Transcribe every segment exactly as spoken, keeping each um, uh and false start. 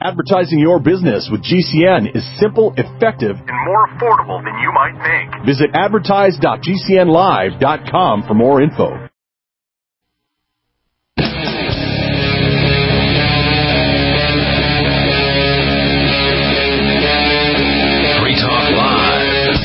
Advertising your business with G C N is simple, effective, and more affordable than you might think. Visit advertise dot g c n live dot com for more info. Free Talk Live.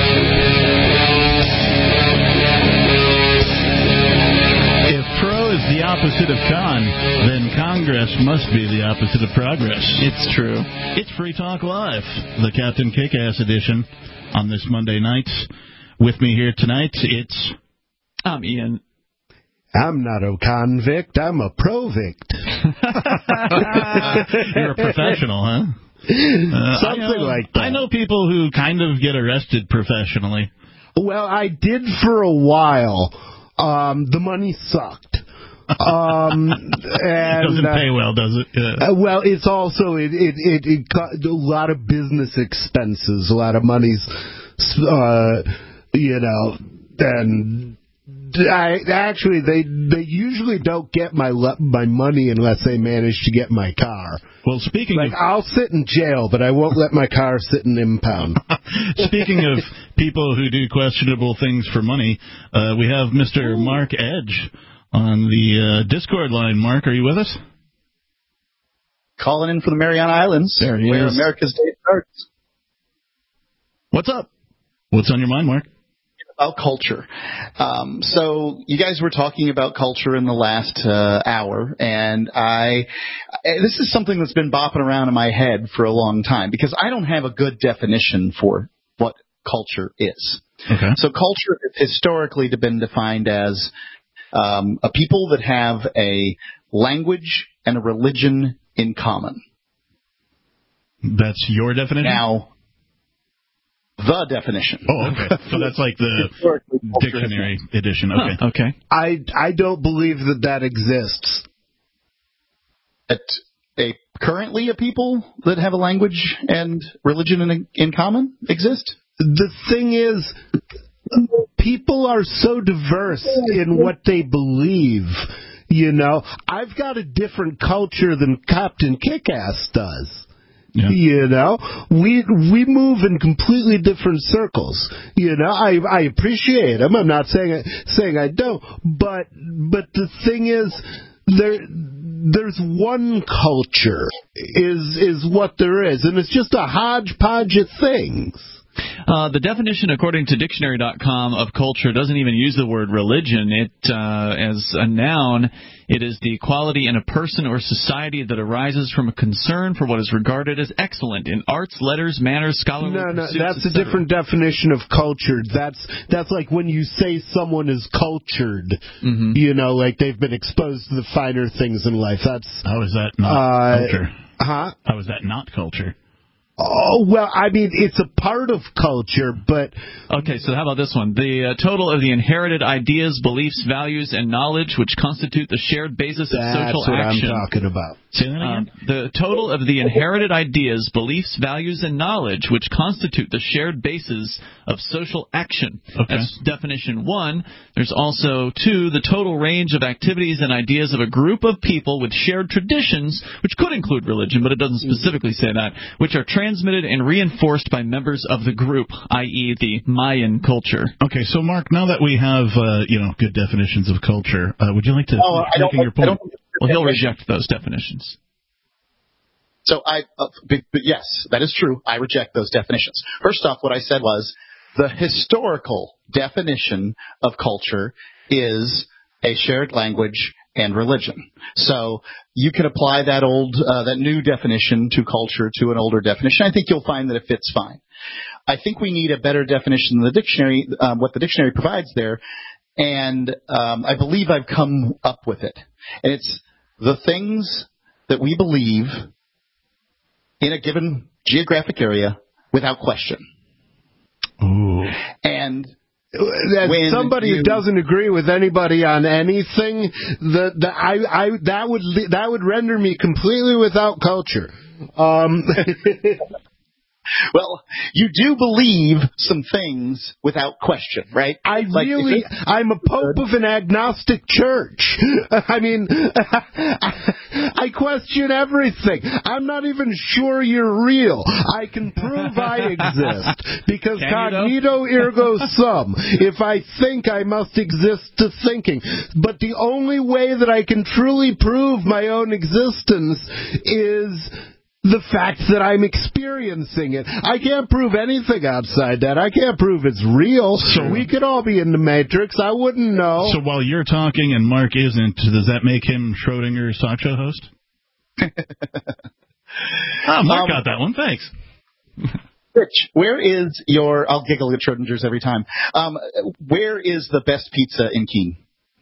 If pro is the opposite of con, then Congress must be the opposite of progress. It's true. It's Free Talk Live, the Captain Kick-Ass edition on this Monday night. With me here tonight, it's... I'm Ian. I'm not a convict, I'm a provict. You're a professional, huh? Uh, Something I know, like that. I know people who kind of get arrested professionally. Well, I did for a while. Um, the money sucked. Um, and, doesn't pay well, does it? Yeah. Uh, well, it's also it it it, it got a lot of business expenses, a lot of money's, uh, you know, and I actually they they usually don't get my my money unless they manage to get my car. Well, speaking like of, I'll sit in jail, but I won't let my car sit in impound. Speaking of people who do questionable things for money, uh, we have Mister Mark Edge on the uh, Discord line. Mark, are you with us? Calling in from the Mariana Islands, there he where is. America's Day starts. What's up? What's on your mind, Mark? About culture. Um, so you guys were talking about culture in the last uh, hour, and I this is something that's been bopping around in my head for a long time because I don't have a good definition for what culture is. Okay. So culture has historically been defined as um, a people that have a language and a religion in common. That's your definition? Now, the definition. Oh, okay. So that's like the dictionary edition. Okay. Huh, okay. I I don't believe that that exists. That a currently a people that have a language and religion in, in common exist? The thing is, people are so diverse in what they believe. You know, I've got a different culture than Captain Kick-Ass does. Yeah. You know, we we move in completely different circles. You know, I I appreciate them. I'm not saying saying I don't, but but the thing is, there there's one culture is is what there is, and it's just a hodgepodge of things. Uh, the definition, according to dictionary dot com, of culture doesn't even use the word religion. It, uh, as a noun, it is the quality in a person or society that arises from a concern for what is regarded as excellent in arts, letters, manners, scholarly No, no, pursuits, that's a et cetera. different definition of cultured. That's that's like when you say someone is cultured. Mm-hmm. You know, like they've been exposed to the finer things in life. That's how is that not uh, culture? Huh? How is that not culture? Oh, well, I mean, it's a part of culture, but... Okay, so how about this one? The uh, total of the inherited ideas, beliefs, values, and knowledge which constitute the shared basis of That's social what action. I'm talking about. Say that again? Um, the total of the inherited ideas, beliefs, values, and knowledge which constitute the shared basis of social action. Okay. That's definition one. There's also, two, the total range of activities and ideas of a group of people with shared traditions, which could include religion, but it doesn't specifically say that, which are transmitted and reinforced by members of the group, that is the Mayan culture. Okay, so Mark, now that we have uh, you know good definitions of culture, uh, would you like to oh, I don't, your point? I don't, well, he'll reject those definitions. So I, uh, but, but yes, that is true. I reject those definitions. First off, what I said was the historical definition of culture is a shared language and religion. So you can apply that old, uh, that new definition to culture to an older definition. I think you'll find that it fits fine. I think we need a better definition than the dictionary, um, what the dictionary provides there, and um, I believe I've come up with it. And it's the things that we believe in a given geographic area without question. Ooh. And As when somebody you, who doesn't agree with anybody on anything, the, the I, I that would that would render me completely without culture. Um, Well, you do believe some things without question, right? I like really, I'm a pope of an agnostic church. I mean, I question everything. I'm not even sure you're real. I can prove I exist because cognito ergo sum. If I think, I must exist to thinking. But the only way that I can truly prove my own existence is the fact that I'm experiencing it. I can't prove anything outside that. I can't prove it's real. So we could all be in the Matrix. I wouldn't know. So while you're talking and Mark isn't, does that make him Schrodinger's talk show host? oh, Mark um, got that one. Thanks. Rich, where is your... I'll giggle at Schrodinger's every time. Um, where is the best pizza in Keene?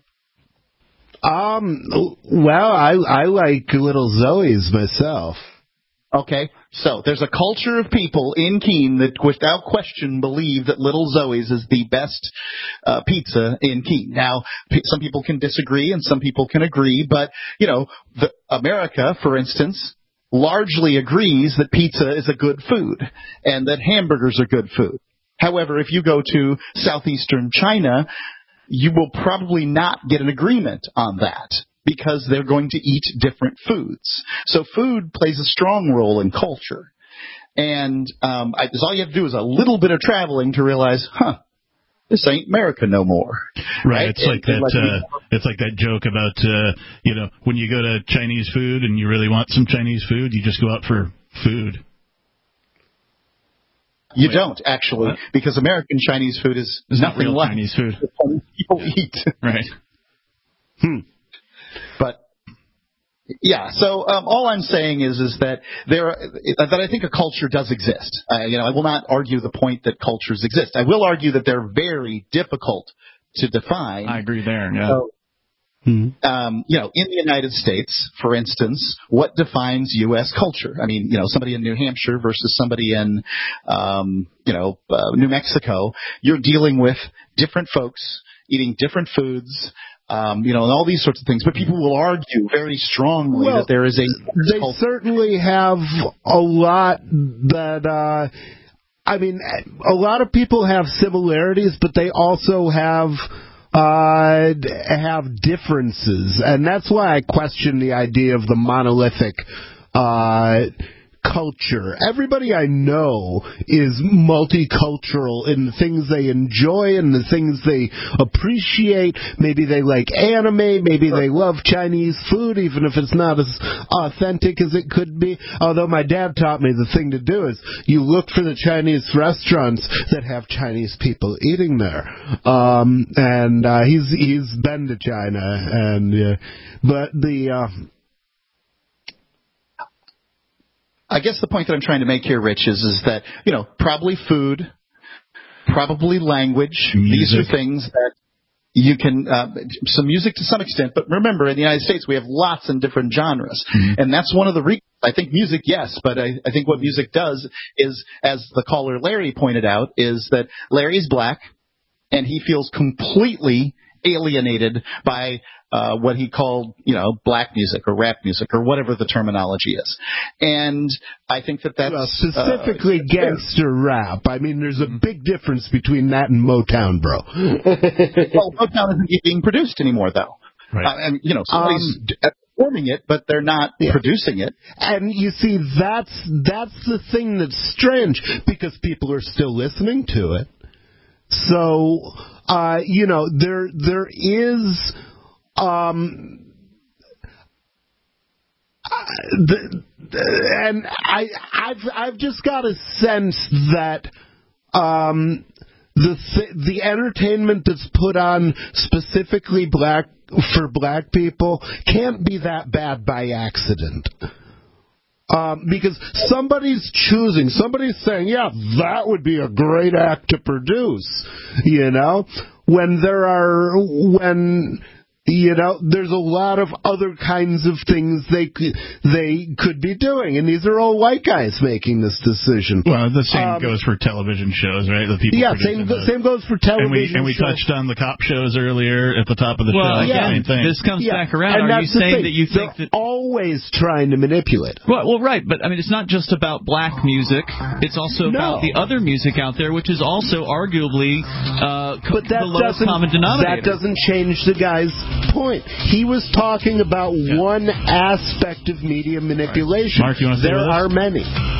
Um. Well, I, I like Little Zoe's myself. Okay, so there's a culture of people in Keene that without question believe that Little Zoe's is the best uh, pizza in Keene. Now, p- some people can disagree and some people can agree, but, you know, the, America, for instance, largely agrees that pizza is a good food and that hamburgers are good food. However, if you go to southeastern China, you will probably not get an agreement on that, because they're going to eat different foods. So food plays a strong role in culture. And um, I, all you have to do is a little bit of traveling to realize, huh, this ain't America no more. Right. right? It's like and, that. and Uh, it's like that joke about uh, you know, when you go to Chinese food and you really want some Chinese food, you just go out for food. You Wait, don't, actually, what? because American Chinese food is It's not nothing real like Chinese food. what people eat. Right. Hmm. But yeah, so um, all I'm saying is is that there are, that I think a culture does exist. Uh, you know, I will not argue the point that cultures exist. I will argue that they're very difficult to define. I agree there. Yeah. So, Mm-hmm. um, you know, in the United States, for instance, what defines U S culture? I mean, you know, somebody in New Hampshire versus somebody in, um, you know, uh, New Mexico. You're dealing with different folks eating different foods. Um, you know, and all these sorts of things. But people will argue very strongly well, that there is a... They certainly have a lot that... Uh, I mean, a lot of people have similarities, but they also have... Uh, have differences, and that's why I question the idea of the monolithic uh, culture. Everybody I know is multicultural in the things they enjoy and the things they appreciate. Maybe they like anime, maybe they love Chinese food, even if it's not as authentic as it could be. Although my dad taught me the thing to do is you look for the Chinese restaurants that have Chinese people eating there. Um, and uh, he's he's been to China, and uh, but the uh, I guess the point that I'm trying to make here, Rich, is, is that, you know, probably food, probably language. Music. These are things that you can, uh, some music to some extent, but remember, in the United States, we have lots and different genres. Mm-hmm. And that's one of the reasons. I think music, yes, but I, I think what music does is, as the caller Larry pointed out, is that Larry's black, and he feels completely alienated by uh, what he called, you know, black music or rap music or whatever the terminology is. And I think that that's... Well, specifically uh, gangster rap. I mean, there's a big difference between that and Motown, bro. Well, Motown isn't being produced anymore, though. Right. Uh, and, you know, somebody's um, performing it, but they're not yeah. producing it. And you see, that's that's the thing that's strange, because people are still listening to it. So, uh, you know, there there is, um, uh, the, the, and I I've I've just got a sense that um, the th- the entertainment that's put on specifically black for black people can't be that bad by accident. Um, because somebody's choosing, somebody's saying, yeah, that would be a great act to produce, you know, when there are, when You know, there's a lot of other kinds of things they could, they could be doing, and these are all white guys making this decision. Well, the same um, goes for television shows, right? The people yeah, same those. same goes for television. And we and we shows. touched on the cop shows earlier at the top of the well, show. Yeah, same thing. This comes yeah. back around. And Are you that's the saying thing. that you think They're that always trying to manipulate? Well, well, right, but I mean, it's not just about black music. It's also No. about the other music out there, which is also arguably uh, co- But that the lowest doesn't common denominator. that doesn't change the guy's point. He was talking about Yeah. one aspect of media manipulation. Mark, you want to say there with us? are many.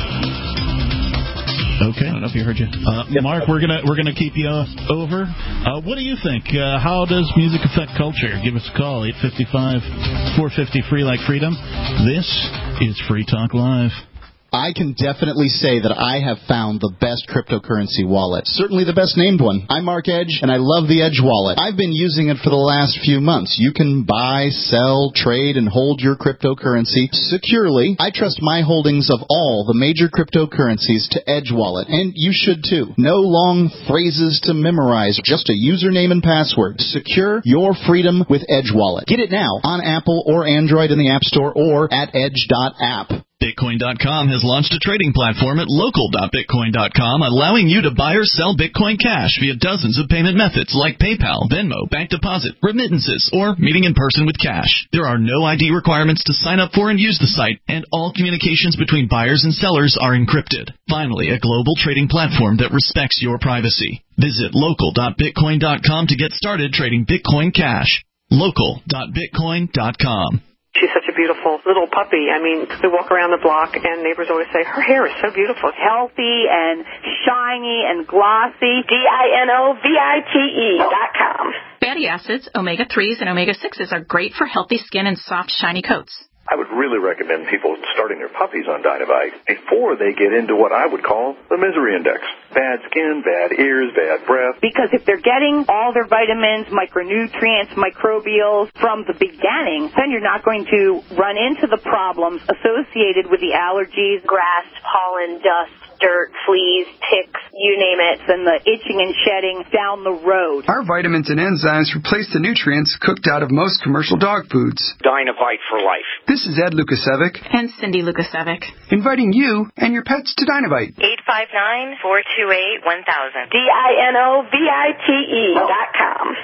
Okay. I don't know if you heard you. Uh, Mark, we're gonna we're gonna keep you uh, over. Uh, what do you think? Uh, how does music affect culture? Give us a call, eight five five, four five zero, free like freedom. This is Free Talk Live. I can definitely say that I have found the best cryptocurrency wallet. Certainly the best named one. I'm Mark Edge, and I love the Edge wallet. I've been using it for the last few months. You can buy, sell, trade, and hold your cryptocurrency securely. I trust my holdings of all the major cryptocurrencies to Edge wallet, and you should too. No long phrases to memorize, just a username and password. Secure your freedom with Edge wallet. Get it now on Apple or Android in the App Store or at edge dot app. Bitcoin dot com has launched a trading platform at local dot bitcoin dot com, allowing you to buy or sell Bitcoin Cash via dozens of payment methods like PayPal, Venmo, bank deposit, remittances, or meeting in person with cash. There are no I D requirements to sign up for and use the site, and all communications between buyers and sellers are encrypted. Finally, a global trading platform that respects your privacy. Visit local dot bitcoin dot com to get started trading Bitcoin Cash. local dot bitcoin dot com. She's such a beautiful little puppy. I mean, we walk around the block, and neighbors always say, her hair is so beautiful. Healthy and shiny and glossy. D I N O V I T E dot com. Fatty acids, omega threes, and omega sixes are great for healthy skin and soft, shiny coats. I would really recommend people starting their puppies on Dynavite before they get into what I would call the misery index. Bad skin, bad ears, bad breath. Because if they're getting all their vitamins, micronutrients, microbials from the beginning, then you're not going to run into the problems associated with the allergies, grass, pollen, dust, dirt, fleas, ticks, you name it, and the itching and shedding down the road. Our vitamins and enzymes replace the nutrients cooked out of most commercial dog foods. Dynavite for life. This is Ed Lukasevic. And Cindy Lukasevic. Inviting you and your pets to Dynavite. eight five nine, four two eight, one thousand. D I N O V I T E dot com.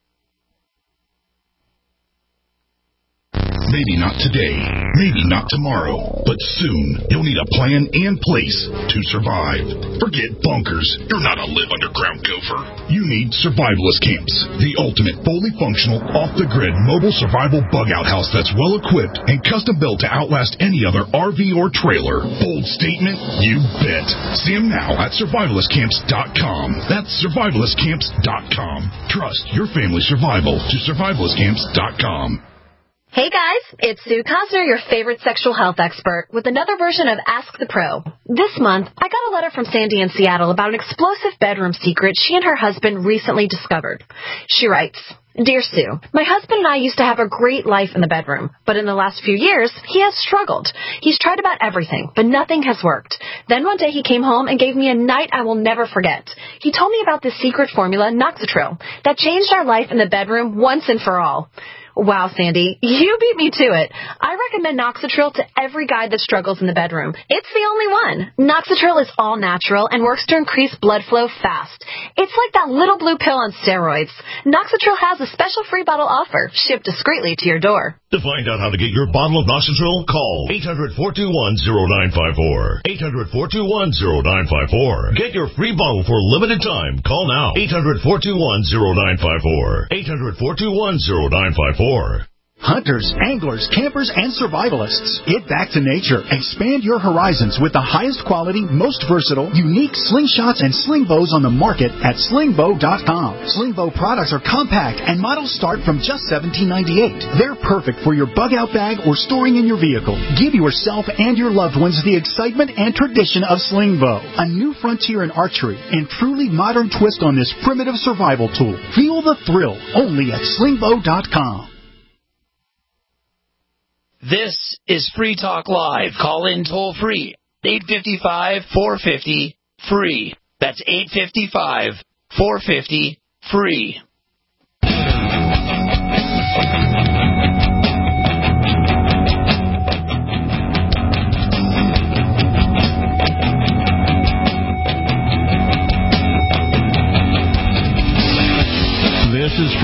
Maybe not today, maybe not tomorrow, but soon you'll need a plan and place to survive. Forget bunkers. You're not a live underground gopher. You need survivalist camps, the ultimate fully functional, off-the-grid mobile survival bug-out house that's well-equipped and custom-built to outlast any other R V or trailer. Bold statement? You bet. See them now at survivalist camps dot com. That's survivalist camps dot com. Trust your family's survival to survivalist camps dot com. Hey guys, it's Sue Cosner, your favorite sexual health expert, with another version of Ask the Pro. This month, I got a letter from Sandy in Seattle about an explosive bedroom secret she and her husband recently discovered. She writes, Dear Sue, my husband and I used to have a great life in the bedroom, but in the last few years, he has struggled. He's tried about everything, but nothing has worked. Then one day he came home and gave me a night I will never forget. He told me about this secret formula, Noxatril, that changed our life in the bedroom once and for all. Wow, Sandy, you beat me to it. I recommend Noxatril to every guy that struggles in the bedroom. It's the only one. Noxatril is all natural and works to increase blood flow fast. It's like that little blue pill on steroids. Noxatril has a special free bottle offer, shipped discreetly to your door. To find out how to get your bottle of Noxatril, call eight hundred, four two one, zero nine five four. eight hundred, four two one, zero nine five four. Get your free bottle for a limited time. Call now. eight hundred, four two one, zero nine five four. eight hundred, four two one, zero nine five four. Hunters, anglers, campers, and survivalists. Get back to nature. Expand your horizons with the highest quality, most versatile, unique slingshots and sling bows on the market at sling bow dot com. Sling bow products are compact and models start from just seventeen ninety-eight. They're perfect for your bug-out bag or storing in your vehicle. Give yourself and your loved ones the excitement and tradition of sling bow. A new frontier in archery and truly modern twist on this primitive survival tool. Feel the thrill only at sling bow dot com. This is Free Talk Live. Call in toll free. eight five five, four five zero, free. That's eight five five, four five zero, free.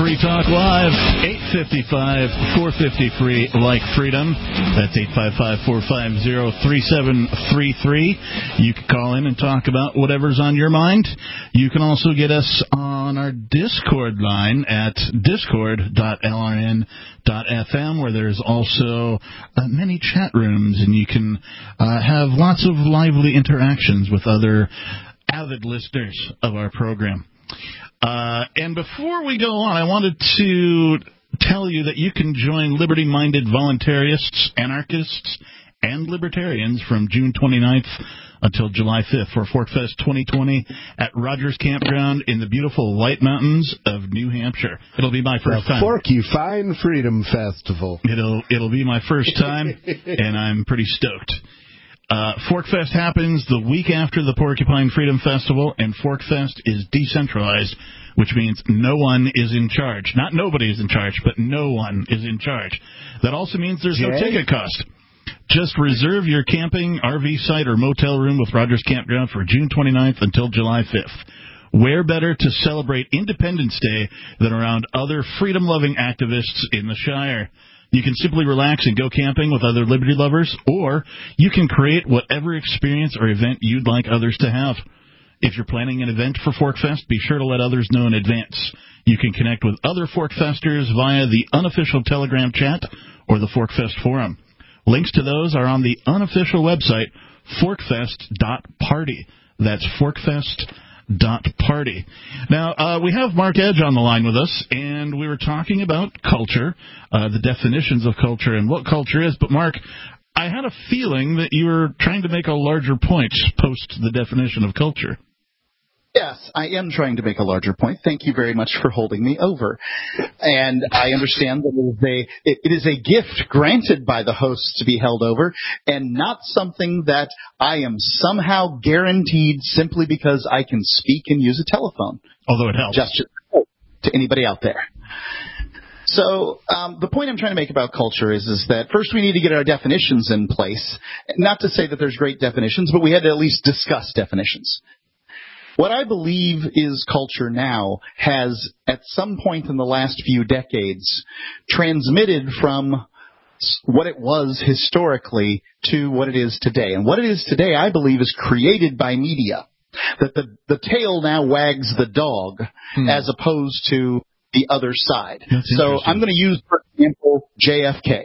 Free Talk Live, eight five five, four five zero, free like freedom. That's eight five five, four five zero, three seven three three. You can call in and talk about whatever's on your mind. You can also get us on our Discord line at discord dot l r n dot f m, where there's also uh, many chat rooms, and you can uh, have lots of lively interactions with other avid listeners of our program. Uh, and before we go on, I wanted to tell you that you can join liberty-minded voluntarists, anarchists, and libertarians from June twenty-ninth until July fifth for ForkFest twenty twenty at Rogers Campground in the beautiful White Mountains of New Hampshire. It'll be my first the time. Forky Fine Freedom Festival. It'll it'll be my first time, and I'm pretty stoked. Uh, ForkFest happens the week after the Porcupine Freedom Festival, and ForkFest is decentralized, which means no one is in charge. Not nobody is in charge, but no one is in charge. That also means there's Jay? no ticket cost. Just reserve your camping, R V site, or motel room with Rogers Campground for June twenty-ninth until July fifth. Where better to celebrate Independence Day than around other freedom-loving activists in the Shire? You can simply relax and go camping with other liberty lovers, or you can create whatever experience or event you'd like others to have. If you're planning an event for ForkFest, be sure to let others know in advance. You can connect with other ForkFesters via the unofficial Telegram chat or the ForkFest forum. Links to those are on the unofficial website, forkfest dot party. That's forkfest dot party. Now, uh, we have Mark Edge on the line with us, and we were talking about culture, uh, the definitions of culture and what culture is. But, Mark, I had a feeling that you were trying to make a larger point post the definition of culture. Yes, I am trying to make a larger point. Thank you very much for holding me over. And I understand that it is a, it, it is a gift granted by the hosts to be held over, and not something that I am somehow guaranteed simply because I can speak and use a telephone. Although it helps. Just to anybody out there. So um, the point I'm trying to make about culture is, is that first we need to get our definitions in place. Not to say that there's great definitions, but we had to at least discuss definitions. What I believe is culture now has, at some point in the last few decades, transmitted from what it was historically to what it is today. And what it is today, I believe, is created by media. That the, the tail now wags the dog hmm. as opposed to the other side. So I'm going to use, for example, J F K.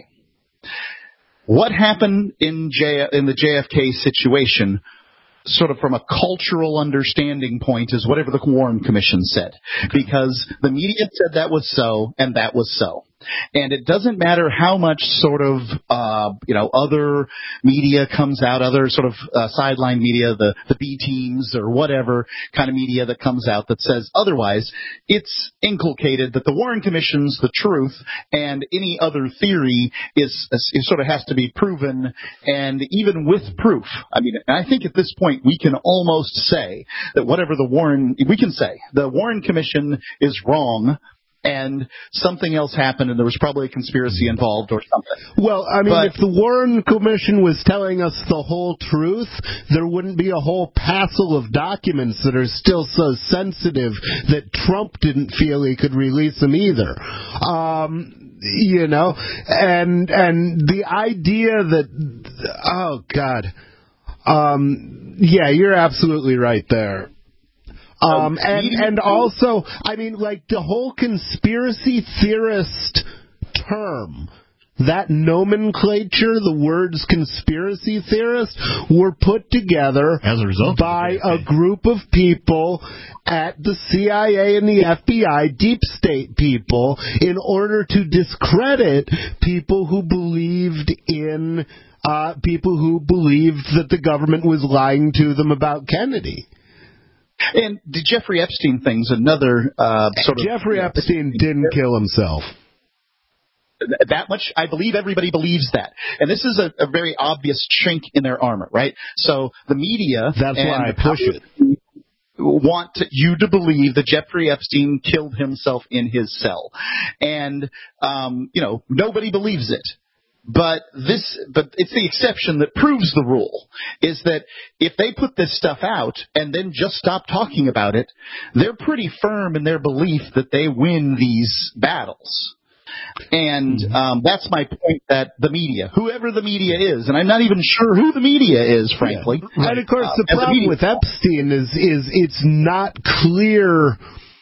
What happened in, J, in the J F K situation, sort of from a cultural understanding point, is whatever the Warren Commission said. Because the media said that was so, and that was so. And it doesn't matter how much sort of, uh, you know, other media comes out, other sort of uh, sideline media, the, the B teams or whatever kind of media that comes out that says otherwise. It's inculcated that the Warren Commission's the truth, and any other theory is, is sort of has to be proven. And even with proof, I mean, I think at this point we can almost say that whatever the Warren, we can say the Warren Commission is wrong, and something else happened, and there was probably a conspiracy involved or something. Well, I mean, but, if the Warren Commission was telling us the whole truth, there wouldn't be a whole passel of documents that are still so sensitive that Trump didn't feel he could release them either. Um, you know, and and the idea that, oh, God. Um, yeah, you're absolutely right there. Um, and, and also, I mean, like the whole conspiracy theorist term, that nomenclature, the words conspiracy theorist, were put together as a result by a group of people at the C I A and the F B I, deep state people, in order to discredit people who believed in, uh, people who believed that the government was lying to them about Kennedy. And the Jeffrey Epstein thing's another uh, sort of... Jeffrey Epstein didn't kill himself. That much, I believe everybody believes that. And this is a, a very obvious chink in their armor, right? So the media... That's and why I push it. Want you to believe that Jeffrey Epstein killed himself in his cell. And, um, you know, nobody believes it. But this, but it's the exception that proves the rule, is that if they put this stuff out and then just stop talking about it, they're pretty firm in their belief that they win these battles. And um, that's my point, that the media, whoever the media is, and I'm not even sure who the media is, frankly. Yeah. Right. And of course, uh, the problem with Epstein is is it's not clear.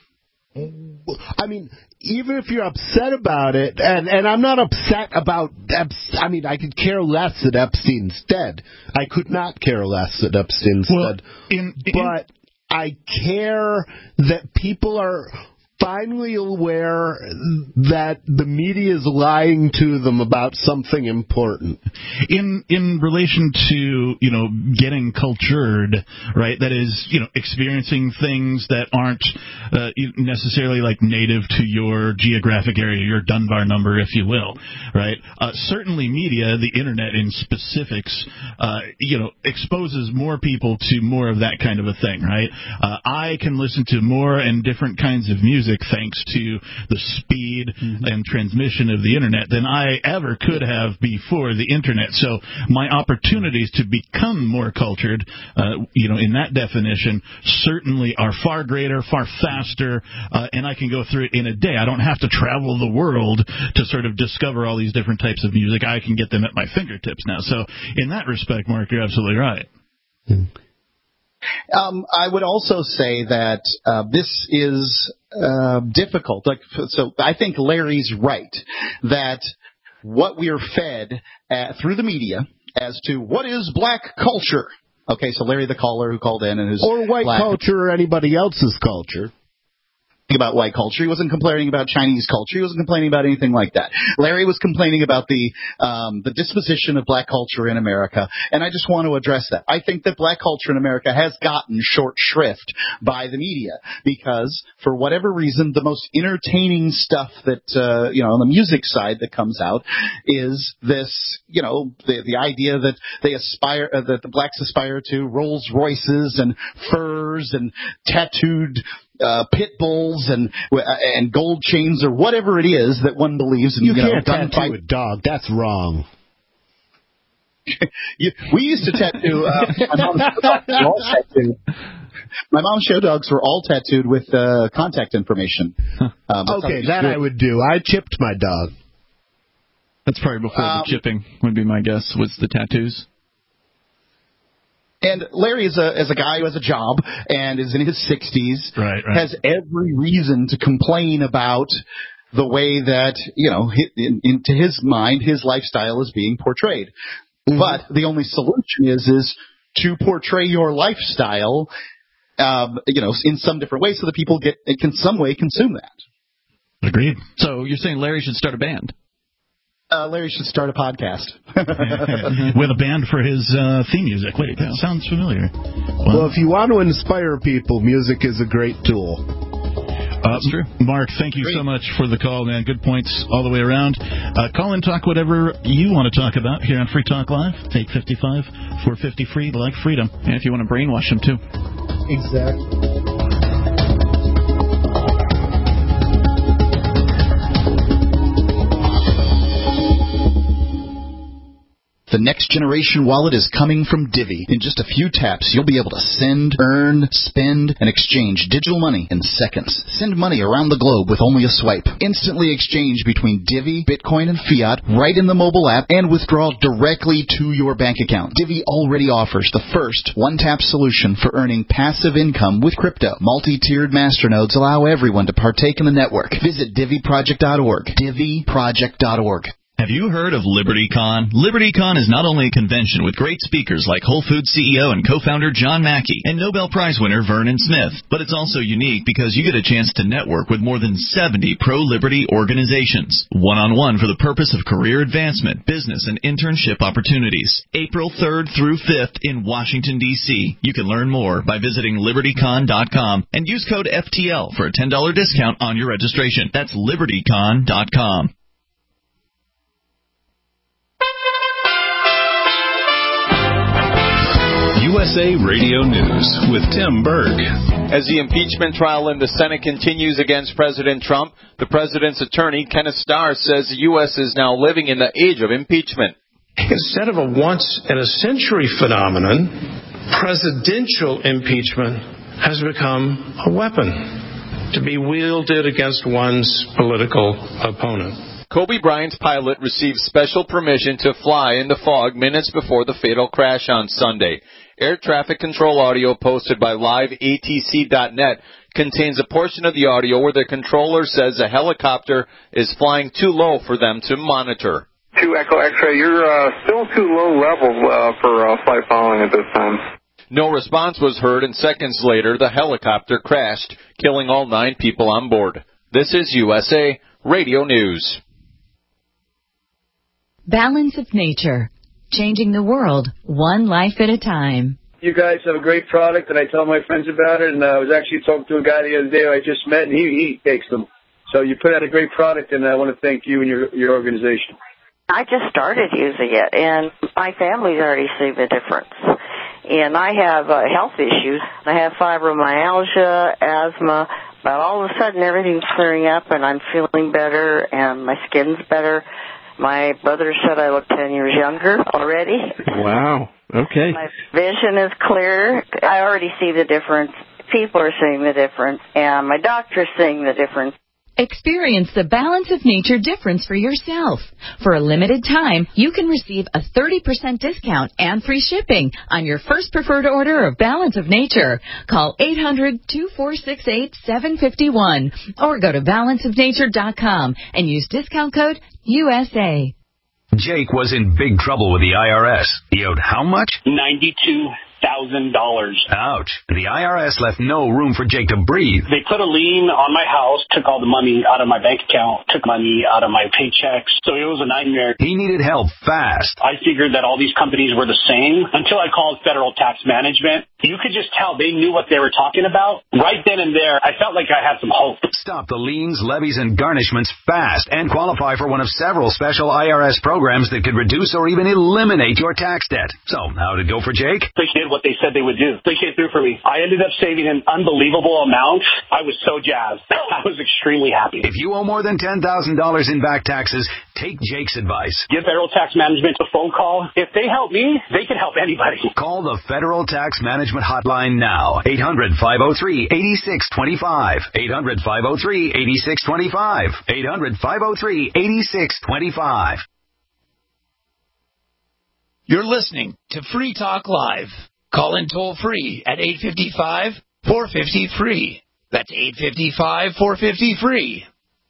I mean, even if you're upset about it, and, and I'm not upset about Epstein. I mean, I could care less that Epstein's dead. I could not care less that Epstein's well, dead. In, in, but I care that people are finally aware that the media is lying to them about something important. In in relation to, you know, getting cultured, right, that is, you know, experiencing things that aren't uh, necessarily like native to your geographic area, your Dunbar number, if you will, right? Uh, certainly media, the internet in specifics, uh, you know, exposes more people to more of that kind of a thing, right? Uh, I can listen to more and different kinds of music thanks to the speed mm-hmm. and transmission of the internet than I ever could have before the internet. So my opportunities to become more cultured, uh, you know, in that definition, certainly are far greater, far faster, uh, and I can go through it in a day. I don't have to travel the world to sort of discover all these different types of music. I can get them at my fingertips now. So in that respect, Mark, you're absolutely right. Mm. Um, I would also say that uh, this is uh, difficult. Like, so I think Larry's right that what we are fed at, through the media as to what is black culture. Okay, so Larry, the caller who called in, and who's or white black, culture or anybody else's culture. About white culture. He wasn't complaining about Chinese culture. He wasn't complaining about anything like that. Larry was complaining about the um, the disposition of black culture in America, and I just want to address that. I think that black culture in America has gotten short shrift by the media because, for whatever reason, the most entertaining stuff that uh, you know on the music side that comes out is this, you know, the the idea that they aspire uh, that the blacks aspire to Rolls Royces and furs and tattooed Uh, pit bulls and uh, and gold chains or whatever it is that one believes in. You, you can't know, tattoo a dog. That's wrong. you, we used to tattoo. Uh, my, mom's dogs were all tattooed. My mom's show dogs were all tattooed with uh, contact information. Um, okay, that I would do. I chipped my dog. That's probably before um, the chipping, would be my guess, was the tattoos. And Larry is a, is a guy who has a job and is in his sixties, right, right. has every reason to complain about the way that, you know, in, in, to his mind, his lifestyle is being portrayed. Mm-hmm. But the only solution is is to portray your lifestyle, um, you know, in some different way so that people get can some way consume that. Agreed. So you're saying Larry should start a band? Uh, Larry should start a podcast. With a band for his uh, theme music. Wait, that sounds familiar. Well, well, if you want to inspire people, music is a great tool. Uh, That's true. Mark, thank you Great. so much for the call, man. Good points all the way around. Uh, call and talk whatever you want to talk about here on Free Talk Live. eight fifty-five, four fifty free, like freedom. And if you want to brainwash them, too. Exactly. The next generation wallet is coming from Divvy. In just a few taps, you'll be able to send, earn, spend, and exchange digital money in seconds. Send money around the globe with only a swipe. Instantly exchange between Divvy, Bitcoin, and fiat right in the mobile app and withdraw directly to your bank account. Divvy already offers the first one-tap solution for earning passive income with crypto. Multi-tiered masternodes allow everyone to partake in the network. Visit Divvy Project dot org. Divvy Project dot org. Have you heard of LibertyCon? LibertyCon is not only a convention with great speakers like Whole Foods C E O and co-founder John Mackey and Nobel Prize winner Vernon Smith, but it's also unique because you get a chance to network with more than seventy pro-liberty organizations, one-on-one for the purpose of career advancement, business, and internship opportunities. April third through fifth in Washington, D C You can learn more by visiting Liberty Con dot com and use code F T L for a ten dollars discount on your registration. That's Liberty Con dot com. U S A Radio News with Tim Berg. As the impeachment trial in the Senate continues against President Trump, the president's attorney, Kenneth Starr, says the U S is now living in the age of impeachment. Instead of a once-in-a-century phenomenon, presidential impeachment has become a weapon to be wielded against one's political opponent. Kobe Bryant's pilot received special permission to fly in the fog minutes before the fatal crash on Sunday. Air traffic control audio posted by live A T C dot net contains a portion of the audio where the controller says a helicopter is flying too low for them to monitor. two Echo X-ray, you're uh, still too low level uh, for uh, flight following at this time. No response was heard, and seconds later the helicopter crashed, killing all nine people on board. This is U S A Radio News. Balance of Nature. Changing the world, one life at a time. You guys have a great product, and I tell my friends about it, and I was actually talking to a guy the other day I just met, and he, he takes them. So you put out a great product, and I want to thank you and your, your organization. I just started using it, and my family's already seen the difference. And I have uh, health issues. I have fibromyalgia, asthma, but all of a sudden everything's clearing up, and I'm feeling better, and my skin's better. My brother said I look ten years younger already. Wow. Okay. My vision is clear. I already see the difference. People are seeing the difference, and my doctor's seeing the difference. Experience the Balance of Nature difference for yourself. For a limited time, you can receive a thirty percent discount and free shipping on your first preferred order of Balance of Nature. Call eight hundred, two four six eight, seven five one or go to balance of nature dot com and use discount code U S A. Jake was in big trouble with the I R S. He owed how much? ninety-two thousand dollars. Ouch. The I R S left no room for Jake to breathe. They put a lien on my house, took all the money out of my bank account, took money out of my paychecks. So it was a nightmare. He needed help fast. I figured that all these companies were the same until I called Federal Tax Management. You could just tell they knew what they were talking about. Right then and there, I felt like I had some hope. Stop the liens, levies, and garnishments fast and qualify for one of several special I R S programs that could reduce or even eliminate your tax debt. So, how did it go for Jake? They did what they said they would do. They came through for me. I ended up saving an unbelievable amount. I was so jazzed. I was extremely happy. If you owe more than ten thousand dollars in back taxes, take Jake's advice. Give Federal Tax Management a phone call. If they help me, they can help anybody. Call the Federal Tax Management Hotline now. eight hundred, five oh three, eight six two five. eight hundred, five oh three, eight six two five. eight hundred, five oh three, eight six two five. You're listening to Free Talk Live. Call in toll free at eight five five, four five zero, free. That's eight five five, four five zero, free.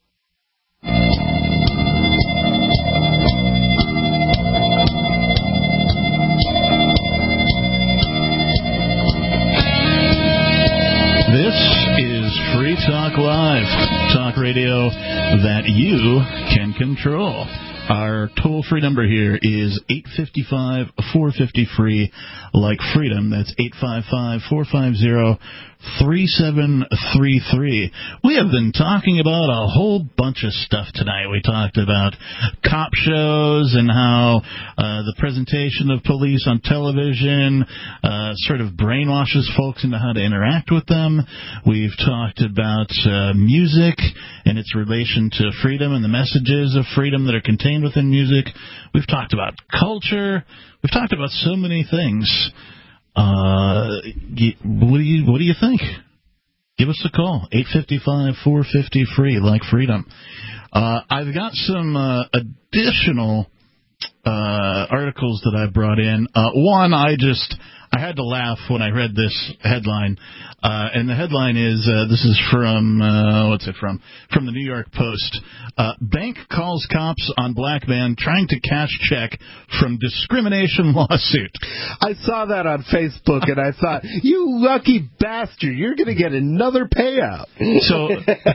This is Free Talk Live, talk radio that you can control. Our toll-free number here is eight five five, four five zero, free, like freedom. That's eight five five, four five zero, three seven three three. We have been talking about a whole bunch of stuff tonight. We talked about cop shows and how uh, the presentation of police on television uh, sort of brainwashes folks into how to interact with them. We've talked about uh, music and its relation to freedom and the messages of freedom that are contained within music. We've talked about culture. We've talked about so many things. Uh, what do you what do you think? Give us a call, eight five five, four five zero, free, like freedom. Uh, I've got some uh, additional uh, articles that I brought in. Uh, one, I just I had to laugh when I read this headline, uh, and the headline is uh, this is from uh, what's it from? From the New York Post. Uh, bank calls cops on black man trying to cash check from discrimination lawsuit. I saw that on Facebook, and I thought, you lucky bastard, you're going to get another payout. So,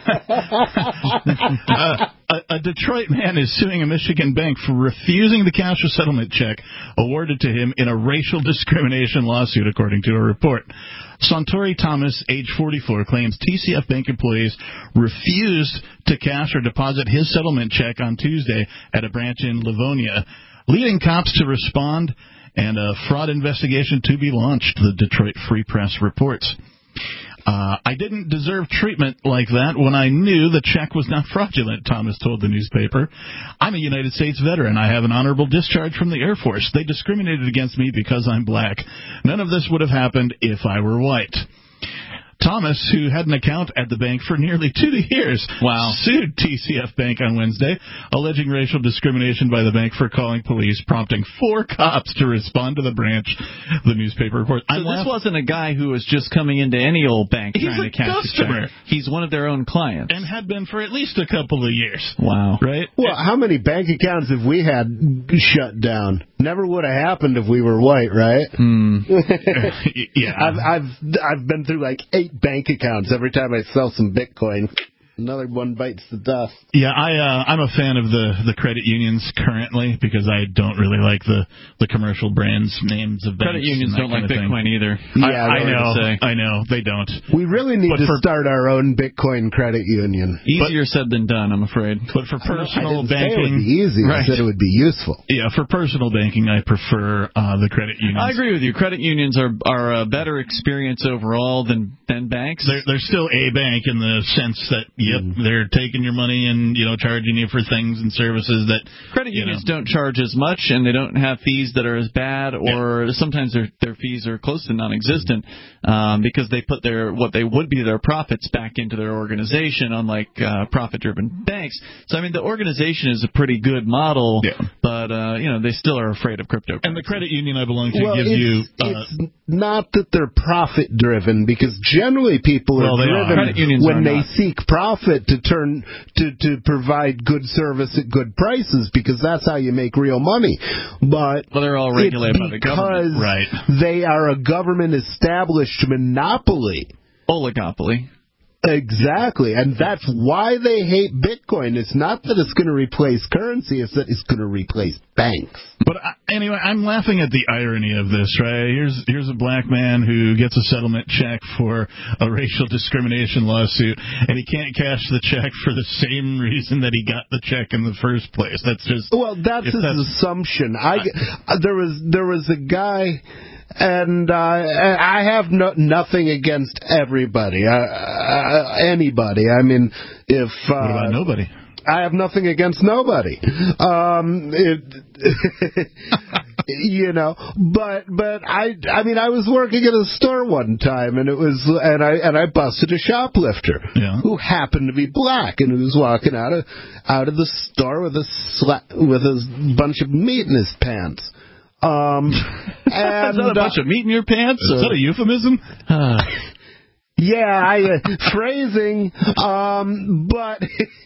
uh, a, a Detroit man is suing a Michigan bank for refusing the cash a settlement check awarded to him in a racial discrimination lawsuit, according to a report. Santori Thomas, age forty-four, claims T C F Bank employees refused to cash or deposit his settlement check on Tuesday at a branch in Livonia, leading cops to respond and a fraud investigation to be launched, the Detroit Free Press reports. Uh, I didn't deserve treatment like that when I knew the check was not fraudulent, Thomas told the newspaper. I'm a United States veteran. I have an honorable discharge from the Air Force. They discriminated against me because I'm black. None of this would have happened if I were white. Thomas, who had an account at the bank for nearly two years, wow. sued T C F Bank on Wednesday, alleging racial discrimination by the bank for calling police, prompting four cops to respond to the branch, the newspaper reports. So this wasn't a guy who was just coming into any old bank He's trying a to cash customer. a check. He's one of their own clients. And had been for at least a couple of years. Wow. Right? Well, how many bank accounts have we had shut down? Never would have happened if we were white, right? Hmm. yeah. I've, I've, I've been through like eight bank accounts every time I sell some Bitcoin. Another one bites the dust. Yeah, I, uh, I'm a fan of the, the credit unions currently because I don't really like the, the commercial brands, names of banks. Credit unions don't like Bitcoin either. Yeah, I, I know. Say. I know. They don't. We really need but to for, start our own Bitcoin credit union. Easier but, said than done, I'm afraid. But for personal I didn't banking, say it would be easy. Right. I said it would be useful. Yeah, for personal banking, I prefer uh, the credit unions. I agree with you. Credit unions are are a better experience overall than than banks. They're, they're still a bank in the sense that yep, mm. they're taking your money and, you know, charging you for things and services that credit unions know. don't charge as much, and they don't have fees that are as bad, or yeah. sometimes their their fees are close to non-existent um, because they put their what they would be their profits back into their organization, unlike uh, profit-driven banks. So I mean, the organization is a pretty good model, yeah. but uh, you know they still are afraid of crypto. And the credit union I belong to well, gives it's, you. Uh, it's not that they're profit-driven, because generally people well, are driven are. when they not. seek profit to turn to to provide good service at good prices, because that's how you make real money. But well, they're all regulated by the government, because right? They are a government-established monopoly, oligopoly. Exactly, and that's why they hate Bitcoin. It's not that it's going to replace currency, it's that it's going to replace banks. But uh, anyway, I'm laughing at the irony of this, right? Here's here's a black man who gets a settlement check for a racial discrimination lawsuit, and he can't cash the check for the same reason that he got the check in the first place. That's just well, that's his that's, assumption. I, I there was there was a guy. And uh, I have no, nothing against everybody, uh, uh, anybody. I mean, if uh, what about nobody? I have nothing against nobody. Um, it, you know, but but I I mean I was working at a store one time, and it was and I and I busted a shoplifter yeah. who happened to be black, and who was walking out of out of the store with a sla- with a bunch of meat in his pants. Um, and, Is that a bunch uh, of meat in your pants? Is that a euphemism? yeah, I uh, phrasing. Um, but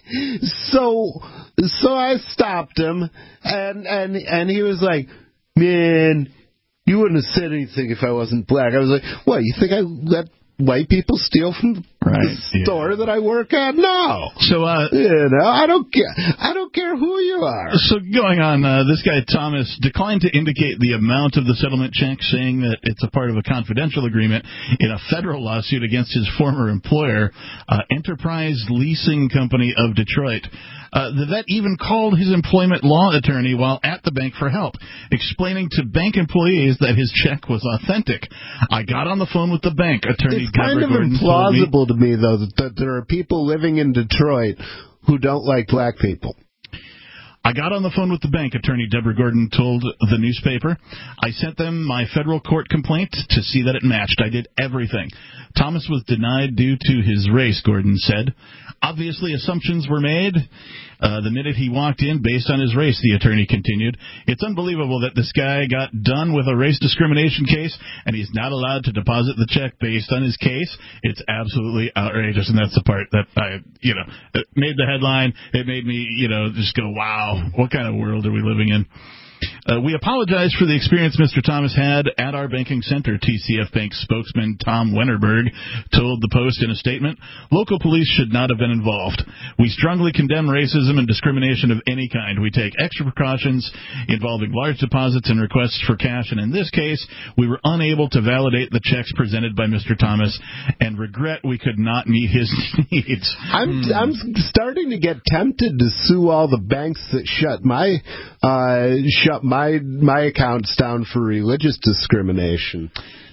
so so I stopped him, and and and he was like, "Man, you wouldn't have said anything if I wasn't black." I was like, "What? You think I let white people steal from right, the store yeah. that I work at? No." So, uh, you know, I don't care. I don't care who you are. So going on, uh, this guy Thomas declined to indicate the amount of the settlement check, saying that it's a part of a confidential agreement in a federal lawsuit against his former employer, uh, Enterprise Leasing Company of Detroit. Uh, the vet even called his employment law attorney while at the bank for help, explaining to bank employees that his check was authentic. I got on the phone with the bank attorney. It's kind Deborah of Gordon implausible to me, though, that, that there are people living in Detroit who don't like black people. I got on the phone with the bank, attorney Deborah Gordon told the newspaper. I sent them my federal court complaint to see that it matched. I did everything. Thomas was denied due to his race, Gordon said. Obviously, assumptions were made uh, the minute he walked in based on his race, the attorney continued. It's unbelievable that this guy got done with a race discrimination case, and he's not allowed to deposit the check based on his case. It's absolutely outrageous, and that's the part that I, you know, it made the headline. It made me, you know, just go, wow, what kind of world are we living in? Uh, we apologize for the experience Mister Thomas had at our banking center, T C F Bank spokesman Tom Wennerberg told the Post in a statement. Local police should not have been involved. We strongly condemn racism and discrimination of any kind. We take extra precautions involving large deposits and requests for cash, and in this case, we were unable to validate the checks presented by Mister Thomas and regret we could not meet his needs. I'm hmm. I'm starting to get tempted to sue all the banks that shut my uh, shut my my accounts down for religious discrimination.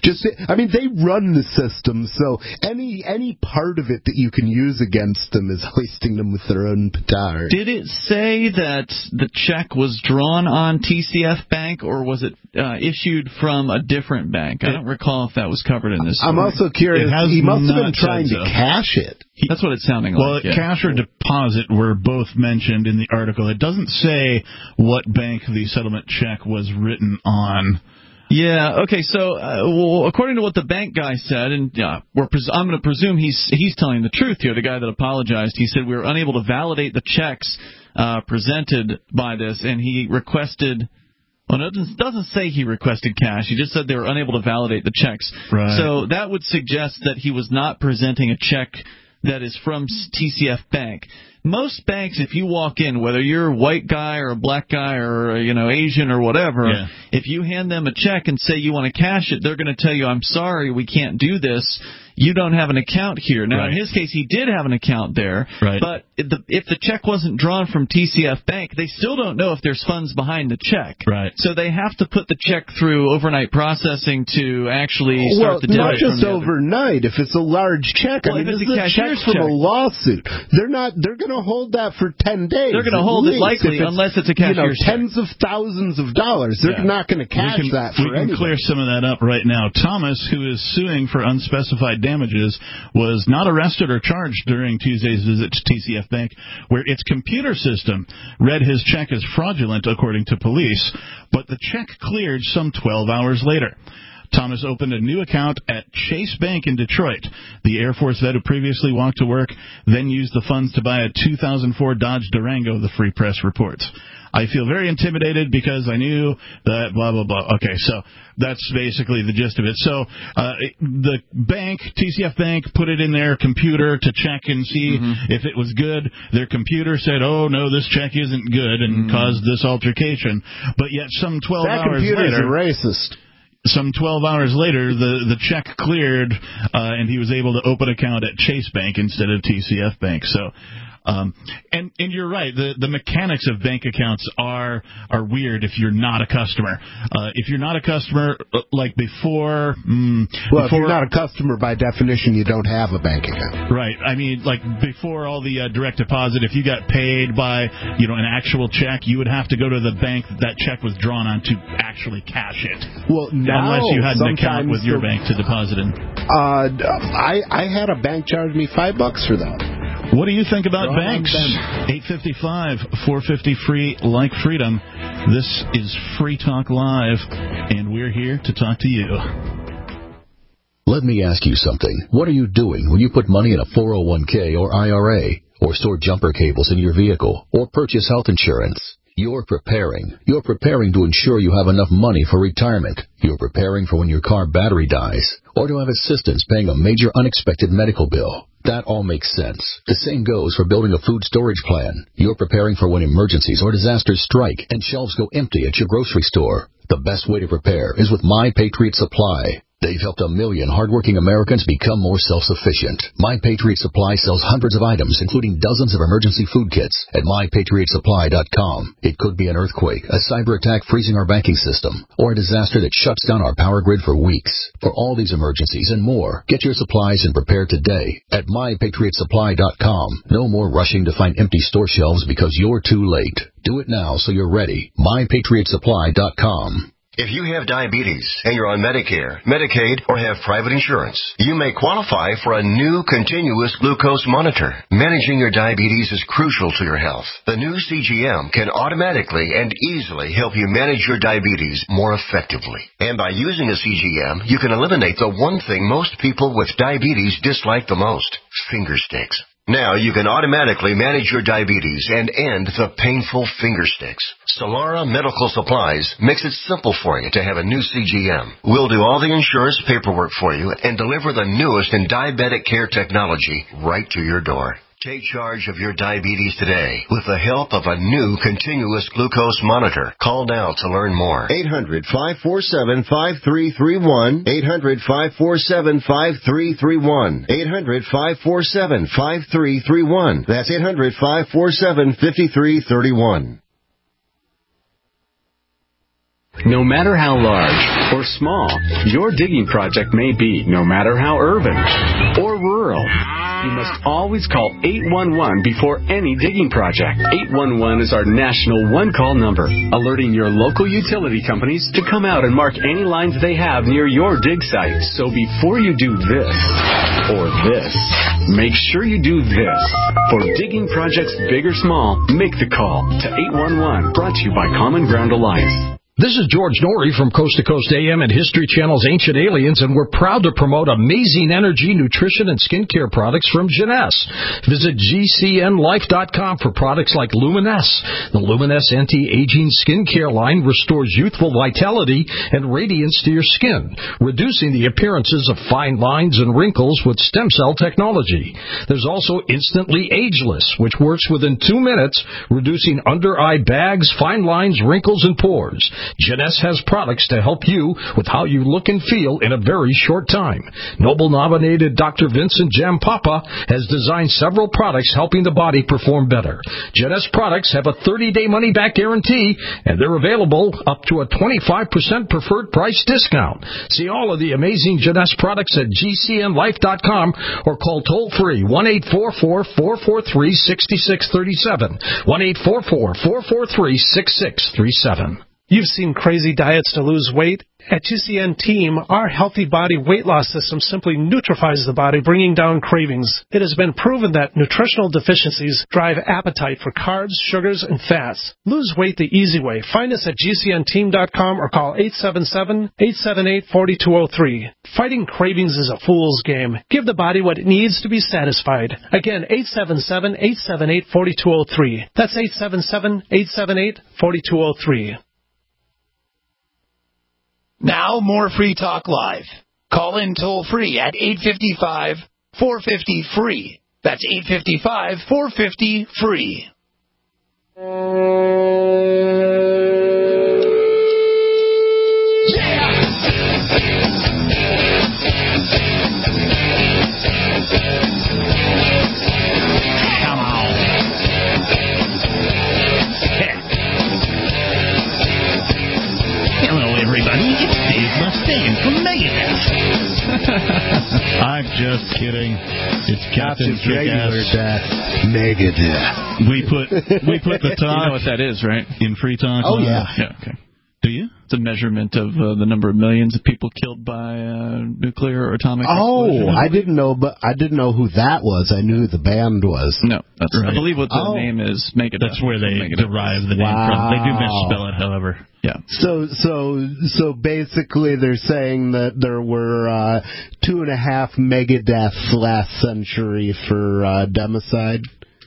Just, I mean, they run the system, so any any part of it that you can use against them is hoisting them with their own petard. Did it say that the check was drawn on T C F Bank, or was it uh, issued from a different bank? I don't recall if that was covered in this story. I'm also curious, he must have been trying to so. cash it. That's what it's sounding well, like. Well, yeah. Cash or deposit were both mentioned in the article. It doesn't say what bank the settlement check was written on. Yeah. Okay. So, uh, well, according to what the bank guy said, and uh, we're pres- I'm going to presume he's he's telling the truth here. The guy that apologized, he said we were unable to validate the checks uh, presented by this, and he requested. Well, it doesn't, doesn't say he requested cash. He just said they were unable to validate the checks. Right. So that would suggest that he was not presenting a check that is from T C F Bank. Most banks, if you walk in, whether you're a white guy or a black guy or, you know, Asian or whatever, yeah. if you hand them a check and say you want to cash it, they're going to tell you, I'm sorry, we can't do this. You don't have an account here. Now, right. in his case, he did have an account there, right. but if the, if the check wasn't drawn from T C F Bank, they still don't know if there's funds behind the check. Right. So they have to put the check through overnight processing to actually well, start the debit. Not just from the overnight. Other. If it's a large check, well, I mean, if this it's is a a check from check. a lawsuit. They're not. They're going to hold that for ten days. They're going to hold least. it likely it's, unless it's a cashier's you know, tens check. of thousands of dollars. They're yeah. not going to cash we can, that for We can anybody. clear some of that up right now. Thomas, who is suing for unspecified damages, was not arrested or charged during Tuesday's visit to T C F Bank, where its computer system read his check as fraudulent, according to police, but the check cleared some twelve hours later. Thomas opened a new account at Chase Bank in Detroit. The Air Force vet who previously walked to work then used the funds to buy a two thousand four Dodge Durango, the Free Press reports. I feel very intimidated because I knew that blah, blah, blah. Okay, so that's basically the gist of it. So uh, the bank, T C F Bank, put it in their computer to check and see mm-hmm. if it was good. Their computer said, oh, no, this check isn't good, and mm-hmm. caused this altercation. But yet some twelve that hours later... That computer's a racist. Some twelve hours later, the, the check cleared, uh, and he was able to open an account at Chase Bank instead of T C F Bank. So, um, and, and you're right, the, the mechanics of bank accounts are are weird if you're not a customer. Uh, if you're not a customer, like before... Mm, well, before, if you're not a customer, by definition, you don't have a bank account. Right. I mean, like, before all the uh, direct deposit, if you got paid by, you know, an actual check, you would have to go to the bank that, that check was drawn on to actually cash it. Well, now, unless you had an account with your the, bank to deposit in. Uh, I, I had a bank charge me five bucks for that. What do you think about banks? eight fifty-five, four fifty free, like freedom. This is Free Talk Live, and we're here to talk to you. Let me ask you something. What are you doing when you put money in a four oh one k or I R A, or store jumper cables in your vehicle, or purchase health insurance? You're preparing. You're preparing to ensure you have enough money for retirement. You're preparing for when your car battery dies, or to have assistance paying a major unexpected medical bill. That all makes sense. The same goes for building a food storage plan. You're preparing for when emergencies or disasters strike and shelves go empty at your grocery store. The best way to prepare is with My Patriot Supply. They've helped a million hardworking Americans become more self-sufficient. My Patriot Supply sells hundreds of items, including dozens of emergency food kits at my patriot supply dot com. It could be an earthquake, a cyber attack freezing our banking system, or a disaster that shuts down our power grid for weeks. For all these emergencies and more, get your supplies and prepare today at my patriot supply dot com. No more rushing to find empty store shelves because you're too late. Do it now so you're ready. my patriot supply dot com. If you have diabetes and you're on Medicare, Medicaid, or have private insurance, you may qualify for a new continuous glucose monitor. Managing your diabetes is crucial to your health. The new C G M can automatically and easily help you manage your diabetes more effectively. And by using a C G M, you can eliminate the one thing most people with diabetes dislike the most, finger sticks. Now you can automatically manage your diabetes and end the painful finger sticks. Solara Medical Supplies makes it simple for you to have a new C G M. We'll do all the insurance paperwork for you and deliver the newest in diabetic care technology right to your door. Take charge of your diabetes today with the help of a new continuous glucose monitor. Call now to learn more. eight hundred, five four seven, five three three one. eight hundred, five four seven, five three three one. eight hundred, five four seven, five three three one. That's eight hundred, five four seven, five three three one. No matter how large or small your digging project may be, no matter how urban or rural, you must always call eight one one before any digging project. eight one one is our national one-call number, alerting your local utility companies to come out and mark any lines they have near your dig site. So before you do this or this, make sure you do this. For digging projects big or small, make the call to eight one one, brought to you by Common Ground Alliance. This is George Norrie from Coast to Coast A M and History Channel's Ancient Aliens, and we're proud to promote amazing energy, nutrition, and skincare products from Jeunesse. Visit G C N life dot com for products like Luminesse. The Luminesse anti-aging skincare line restores youthful vitality and radiance to your skin, reducing the appearances of fine lines and wrinkles with stem cell technology. There's also Instantly Ageless, which works within two minutes, reducing under-eye bags, fine lines, wrinkles, and pores. Jeunesse has products to help you with how you look and feel in a very short time. Nobel-nominated Doctor Vincent Jampapa has designed several products helping the body perform better. Jeunesse products have a thirty-day money-back guarantee, and they're available up to a twenty-five percent preferred price discount. See all of the amazing Jeunesse products at G C N life dot com or call toll-free one eight four four, four four three, six six three seven, one eight four four, four four three, six six three seven. You've seen crazy diets to lose weight. At G C N Team, our Healthy Body Weight Loss System simply neutralizes the body, bringing down cravings. It has been proven that nutritional deficiencies drive appetite for carbs, sugars, and fats. Lose weight the easy way. Find us at G C N team dot com or call eight seven seven, eight seven eight, four two zero three. Fighting cravings is a fool's game. Give the body what it needs to be satisfied. Again, eight seven seven, eight seven eight, four two zero three. That's eight seven seven, eight seven eight, four two zero three. Now, more Free Talk Live. Call in toll-free at eight five five, four five zero, free. That's eight five five, four five zero, free. Come on. Hello, everybody. It's Dave Mustaine from Megadeth. I'm just kidding. It's Captain Kick-Ass. Megadeth. We put we put the talk. You know what that is, right? In Free Talk. Oh, Live. yeah. Yeah, okay. Do you? It's a measurement of uh, the number of millions of people killed by uh, nuclear or atomic Oh, explosion. I didn't know, but I didn't know who that was. I knew who the band was. No, that's Right. I believe what the Oh. name is. Megadeth. That's where they Megadeth. derive the name Wow. from. They do misspell it, however. Yeah. So, so, so basically, they're saying that there were uh, two and a half megadeaths last century for uh, democide.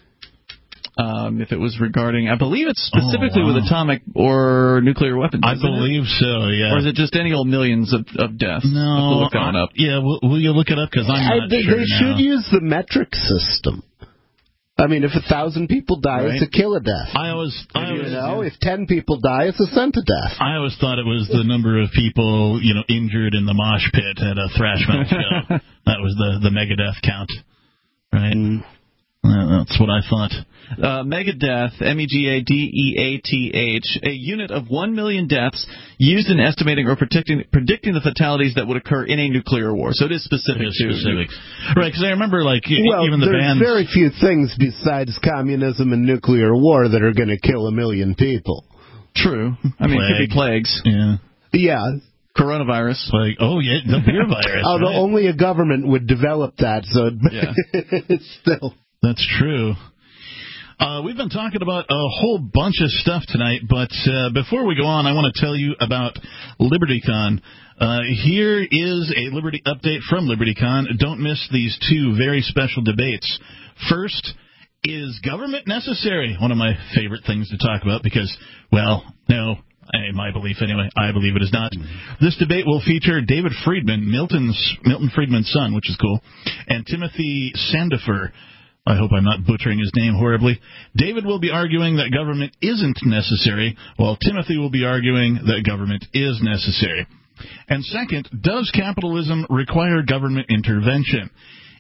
Um, if it was regarding, I believe it's specifically Oh, wow. with atomic or nuclear weapons. I isn't believe it? so, yeah. Or is it just any old millions of, of deaths? No. I'll have to look that one up. Yeah, will, will you look it up? Because I'm I, not they sure they now. should use the metric system. I mean, if a thousand people die, Right. it's a kill a death. I always, I you always, know, if ten people die, it's a cent a death. I always thought it was the number of people, you know, injured in the mosh pit at a thrash metal show. That was the, the Megadeth count, right? Mm. Uh, that's what I thought. Uh, Megadeth, M E G A D E A T H, a unit of one million deaths used in estimating or predicting, predicting the fatalities that would occur in a nuclear war. So it is specific It is to specific. Right, because I remember, like, e- Well, even the there's bands... very few things besides communism and nuclear war that are going to kill a million people. True. I mean, it could be plagues. Yeah. Yeah. Coronavirus. Like, oh, yeah, the beer virus. Although right? only a government would develop that, so Yeah. it's still... That's true. Uh, we've been talking about a whole bunch of stuff tonight, but uh, before we go on, I want to tell you about LibertyCon. Uh, here is a Liberty update from LibertyCon. Don't miss these two very special debates. First, is government necessary? One of my favorite things to talk about because, well, no, in my belief anyway, I believe it is not. This debate will feature David Friedman, Milton's Milton Friedman's son, which is cool, and Timothy Sandifer. I hope I'm not butchering his name horribly. David will be arguing that government isn't necessary, while Timothy will be arguing that government is necessary. And second, does capitalism require government intervention?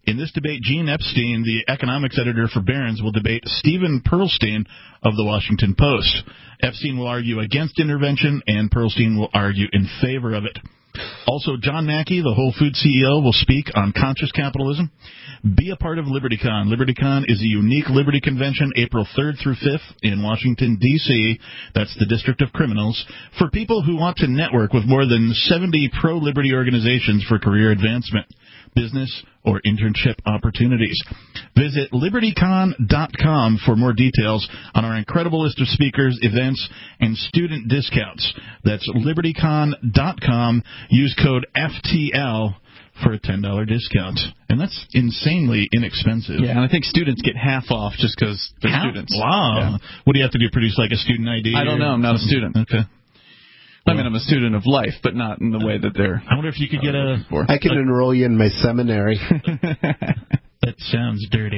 In this debate, Gene Epstein, the economics editor for Barron's, will debate Stephen Pearlstein of the Washington Post. Epstein will argue against intervention, and Pearlstein will argue in favor of it. Also, John Mackey, the Whole Foods C E O, will speak on conscious capitalism. Be a part of LibertyCon. LibertyCon is a unique Liberty convention, April third through fifth in Washington, D C That's the District of Criminals, for people who want to network with more than seventy pro-liberty organizations for career advancement, business, or internship opportunities. Visit liberty con dot com for more details on our incredible list of speakers, events, and student discounts. That's liberty con dot com. Use code F T L for a ten dollars discount. And that's insanely inexpensive. Yeah, and I think students get half off just because they're half? students. Wow. Yeah. What do you have to do, produce like a student I D? I don't know. I'm not a student. Okay. I mean, I'm a student of life, but not in the way that they're... I wonder if you could get a... I can enroll you in my seminary. That sounds dirty.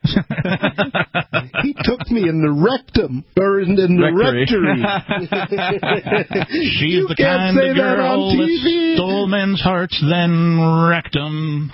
He took me in the rectum, or in, in the rectory. She's you the can't kind say of that girl on T V. that stole men's hearts, then wrecked them.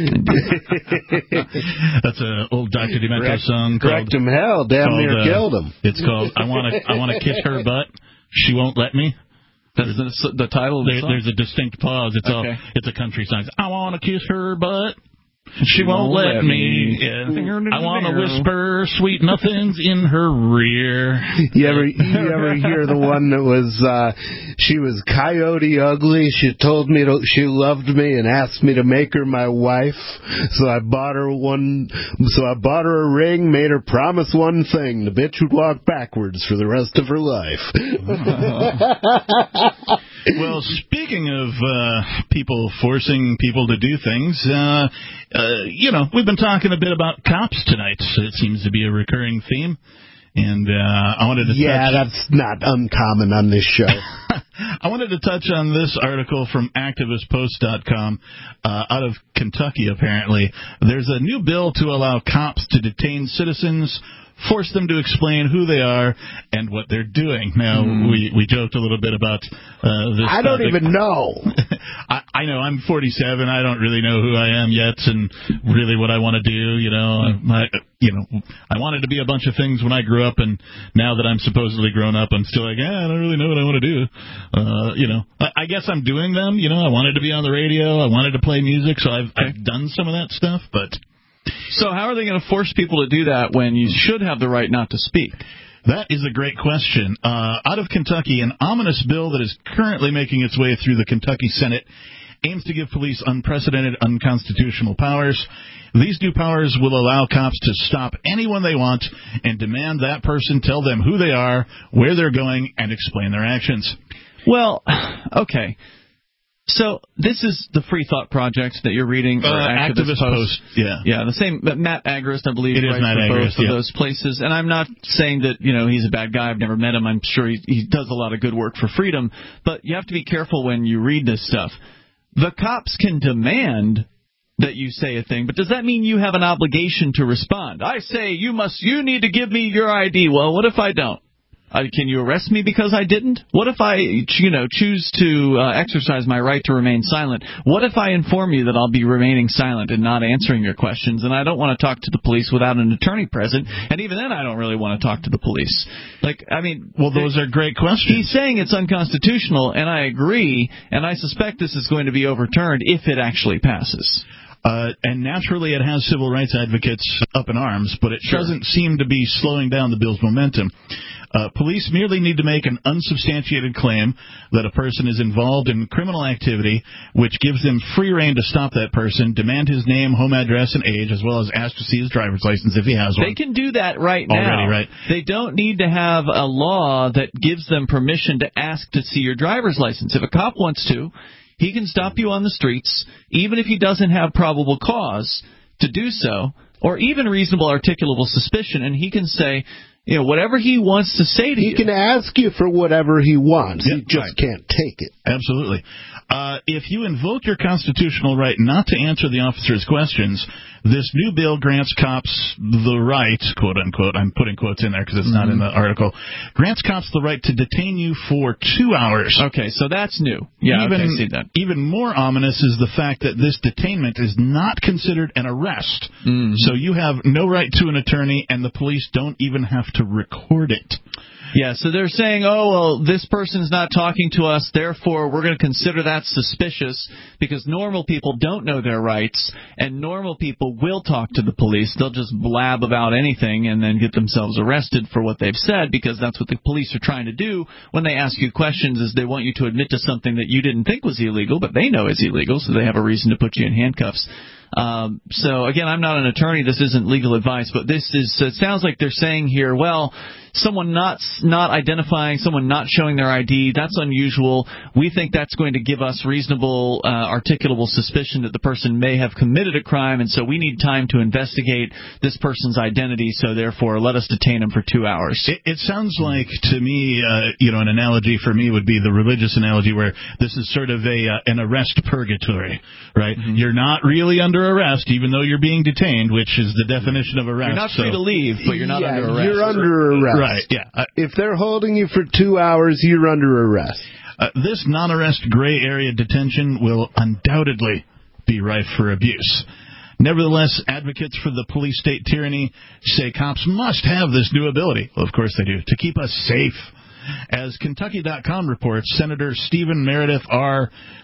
That's an old Doctor Demento Wrecked, song called... Wrecked him hell, damn called, near uh, killed him. It's called I Want to I Want to Kiss Her Butt. She Won't Let Me. That's the, the title of the there, song? There's a distinct pause. It's Okay. all. It's a country song. I want to kiss her butt. She, She won't, won't let, let me. me. Yeah. I want to whisper sweet nothings in her rear. You ever you ever hear the one that was uh she was Coyote Ugly? She told me to, she loved me and asked me to make her my wife. So I bought her one. So I bought her a ring, made her promise one thing: the bitch would walk backwards for the rest of her life. Well, speaking of uh, people forcing people to do things, uh, uh, you know, we've been talking a bit about cops tonight. So it seems to be a recurring theme. And uh, I wanted to yeah, touch... that's not uncommon on this show. I wanted to touch on this article from activist post dot com uh, out of Kentucky, apparently. There's a new bill to allow cops to detain citizens, force them to explain who they are and what they're doing. Now, mm. we, we joked a little bit about uh, this I don't topic. even know. I, I know. I'm forty-seven. I don't really know who I am yet and really what I want to do. You know, mm. I, you know, I wanted to be a bunch of things when I grew up, and now that I'm supposedly grown up, I'm still like, eh, I don't really know what I want to do. Uh, you know, I, I guess I'm doing them. You know, I wanted to be on the radio. I wanted to play music, so I've, I've done some of that stuff, but... So how are they going to force people to do that when you should have the right not to speak? That is a great question. Uh, out of Kentucky, an ominous bill that is currently making its way through the Kentucky Senate aims to give police unprecedented unconstitutional powers. These new powers will allow cops to stop anyone they want and demand that person tell them who they are, where they're going, and explain their actions. Well, okay. So this is the Free Thought Project that you're reading, or uh, Activist, Activist Post. Post. Yeah, yeah, the same. Matt Agrist, I believe, it is writes Matt for Agrist, both yeah. of those places. And I'm not saying that you know he's a bad guy. I've never met him. I'm sure he, he does a lot of good work for freedom. But you have to be careful when you read this stuff. The cops can demand that you say a thing, but does that mean you have an obligation to respond? I say you must. You need to give me your I D. Well, what if I don't? Uh, can you arrest me because I didn't? What if I, you know, choose to uh, exercise my right to remain silent? What if I inform you that I'll be remaining silent and not answering your questions, and I don't want to talk to the police without an attorney present, and even then I don't really want to talk to the police? Like, I mean... Well, those are great questions. He's saying it's unconstitutional, and I agree, and I suspect this is going to be overturned if it actually passes. Uh, and naturally it has civil rights advocates up in arms, but it Sure. doesn't seem to be slowing down the bill's momentum. Uh, police merely need to make an unsubstantiated claim that a person is involved in criminal activity, which gives them free rein to stop that person, demand his name, home address, and age, as well as ask to see his driver's license if he has one. They can do that right now. Already, right. They don't need to have a law that gives them permission to ask to see your driver's license. If a cop wants to, he can stop you on the streets, even if he doesn't have probable cause to do so, or even reasonable articulable suspicion, and he can say, you know, whatever he wants to say to he you. He can ask you for whatever he wants. Yeah, he just right. can't take it. Absolutely. Uh, if you invoke your constitutional right not to answer the officer's questions, this new bill grants cops the right, quote unquote, I'm putting quotes in there because it's mm-hmm. not in the article, grants cops the right to detain you for two hours. Okay, so that's new. Yeah, even, okay, see that. Even more ominous is the fact that this detainment is not considered an arrest. Mm-hmm. So you have no right to an attorney, and the police don't even have to record it. Yeah, so they're saying, oh, well, this person's not talking to us, therefore we're going to consider that suspicious because normal people don't know their rights, and normal people will talk to the police. They'll just blab about anything and then get themselves arrested for what they've said, because that's what the police are trying to do when they ask you questions, is they want you to admit to something that you didn't think was illegal, but they know is illegal, so they have a reason to put you in handcuffs. Um, so, again, I'm not an attorney. This isn't legal advice, but this is, it sounds like they're saying here, well, someone not not identifying, someone not showing their I D, that's unusual. We think that's going to give us reasonable, uh, articulable suspicion that the person may have committed a crime, and so we need time to investigate this person's identity, so therefore let us detain him for two hours. It, it sounds like, to me, uh, you know, an analogy for me would be the religious analogy where this is sort of a uh, an arrest purgatory, right? Mm-hmm. You're not really under arrest, even though you're being detained, which is the definition of arrest. You're not free so. to leave, but you're not yeah, under arrest. You're under arrest. Right, yeah. Uh, if they're holding you for two hours, you're under arrest. Uh, this non-arrest gray area detention will undoubtedly be rife for abuse. Nevertheless, advocates for the police-state tyranny say cops must have this new ability, well, of course they do, to keep us safe. As Kentucky dot com reports, Senator Stephen Meredith R.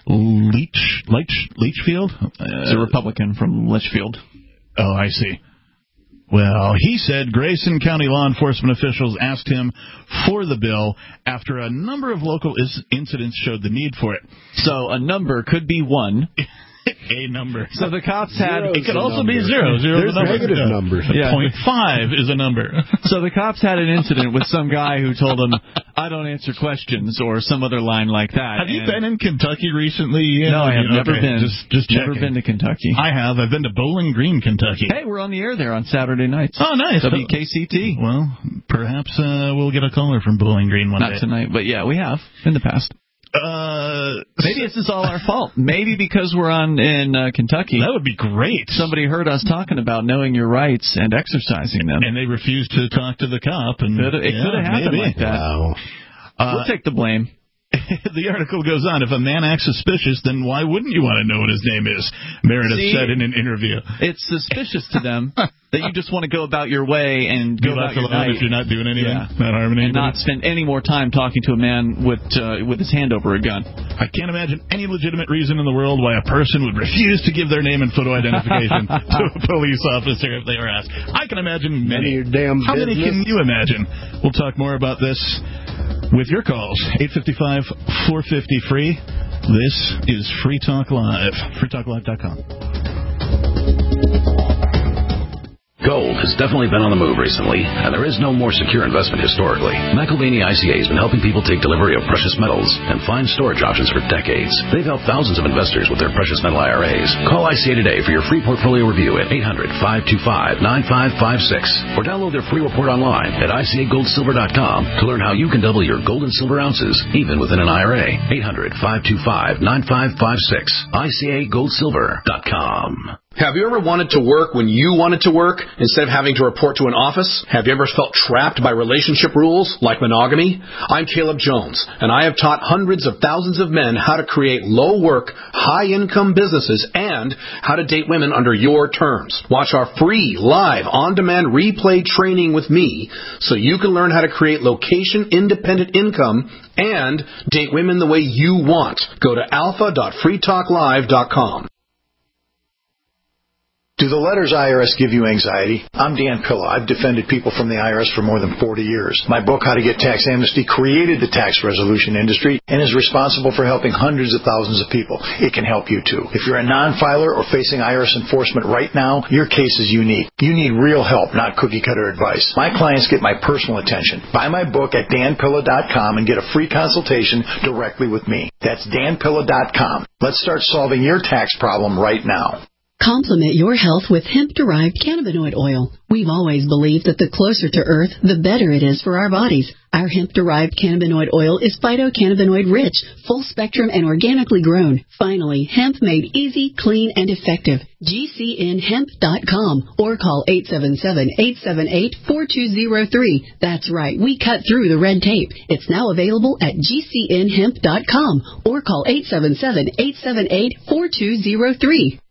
Leach, Leach, Leachfield? Uh, He's a Republican from Litchfield. Oh, I see. Well, he said Grayson County law enforcement officials asked him for the bill after a number of local is- incidents showed the need for it. So a number could be one. A number. So the cops had... Zero's it could also number. be zero. Zero There's the number. negative yeah. numbers. Yeah. Point five is a number. So the cops had an incident with some guy who told them, I don't answer questions, or some other line like that. Have you been in Kentucky recently? No, I have okay. never been. Just, just never checking. been to Kentucky. I have. I've been to Bowling Green, Kentucky. Hey, we're on the air there on Saturday nights. Oh, nice. W K C T. Well, perhaps uh, we'll get a caller from Bowling Green one Not day. Not tonight, but yeah, we have in the past. Uh, Maybe this is all our fault. Maybe because we're on in uh, Kentucky. That would be great. Somebody heard us talking about knowing your rights and exercising them. And they refused to talk to the cop. And could, it yeah, could have happened maybe. like that. Wow. Uh, we'll take the blame. The article goes on, if a man acts suspicious, then why wouldn't you want to know what his name is? Meredith See, said in an interview. It's suspicious to them that you just want to go about your way and Be go about left your alone night. if you're not doing anything, yeah. not harming and anybody. not spend any more time talking to a man with uh, with his hand over a gun. I can't imagine any legitimate reason in the world why a person would refuse to give their name and photo identification to a police officer if they were asked. I can imagine many. Your damn How business. many can you imagine? We'll talk more about this with your calls. eight five five, four five zero, free. This is Free Talk Live. free talk live dot com. Gold has definitely been on the move recently, and there is no more secure investment historically. McElvaney I C A has been helping people take delivery of precious metals and find storage options for decades. They've helped thousands of investors with their precious metal I R As. Call I C A today for your free portfolio review at eight hundred, five two five, nine five five six or download their free report online at I C A gold silver dot com to learn how you can double your gold and silver ounces even within an I R A. eight hundred, five two five, nine five five six. I C A gold silver dot com. Have you ever wanted to work when you wanted to work instead of having to report to an office? Have you ever felt trapped by relationship rules like monogamy? I'm Caleb Jones, and I have taught hundreds of thousands of men how to create low-work, high-income businesses and how to date women under your terms. Watch our free, live, on-demand replay training with me so you can learn how to create location-independent income and date women the way you want. Go to alpha dot free talk live dot com. Do the letters I R S give you anxiety? I'm Dan Pilla. I've defended people from the I R S for more than forty years. My book, How to Get Tax Amnesty, created the tax resolution industry and is responsible for helping hundreds of thousands of people. It can help you, too. If you're a non-filer or facing I R S enforcement right now, your case is unique. You need real help, not cookie-cutter advice. My clients get my personal attention. Buy my book at dan pilla dot com and get a free consultation directly with me. That's dan pilla dot com. Let's start solving your tax problem right now. Complement your health with hemp-derived cannabinoid oil. We've always believed that the closer to Earth, the better it is for our bodies. Our hemp-derived cannabinoid oil is phytocannabinoid-rich, full-spectrum, and organically grown. Finally, hemp made easy, clean, and effective. G C N hemp dot com or call eight seven seven, eight seven eight, four two zero three. That's right, we cut through the red tape. It's now available at G C N hemp dot com or call eight seven seven, eight seven eight, four two zero three.